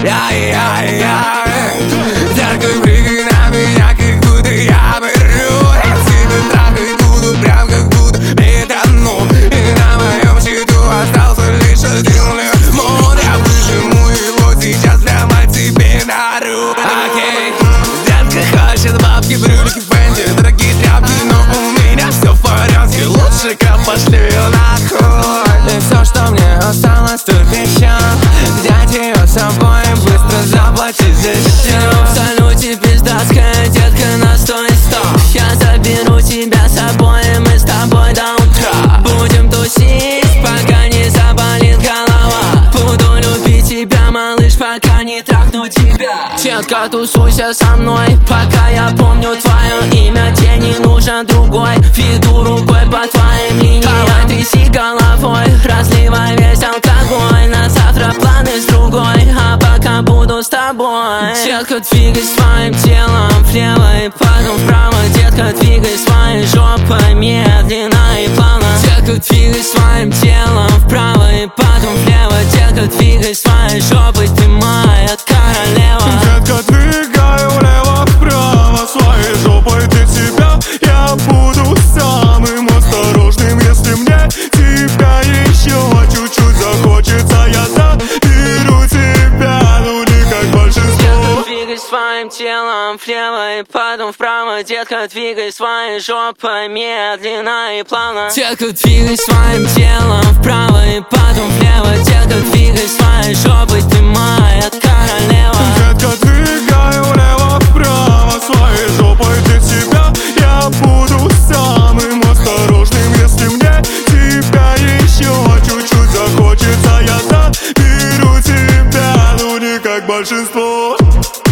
Только прыгай на меня, как будто я беру. Я тебя трахать буду, прям как будто метану. И на моем счету остался лишь один лимон. Я выжиму его сейчас прямо тебе дарю. Окей, детка хочет бабки, брюлики, фэнди, дорогие тряпки, но у меня все в порядке. Лучше-ка пошли нахуй. И все, что мне осталось, тут еще взять ее с собой, быстро заплатить за все. В салюте пиздатская, детка, на 100 и 100. Я заберу тебя с собой, и мы с тобой до утра будем тусить, пока не заболит голова. Буду любить тебя, малыш, пока не трахну тебя. Детка, тусуйся со мной, пока я помню твое имя. Тебе не нужен другой, веду рукой по твоим линиям. Давай тряси головой, разливай весь алкоголь. На завтра планы с другой, а пока буду с тобой. Детка, двигай своим телом влево и потом вправо. Детка, двигай своей жопой медленно и плавно. Детка, двигай своим телом вправо и потом влево. Детка, двигай своей жопой, ты моя королева. Детка, двигай влево-вправо своей жопой для тебя. Я буду самым осторожным, если мне тебя еще чуть-чуть захочется. Я заберу тебя, ну не как большинство. Детка, двигай своим телом влево и потом вправо. Детка, двигай своей жопой медленно и плавно. Детка, двигай своим телом вправо и потом влево. Детка, двигай своей жопой, ты моя королева. Детка, двигай влево-вправо своей жопой для тебя. Я буду самым осторожным, если мне тебя еще чуть-чуть захочется. Я заберу тебя, ну не как большинство.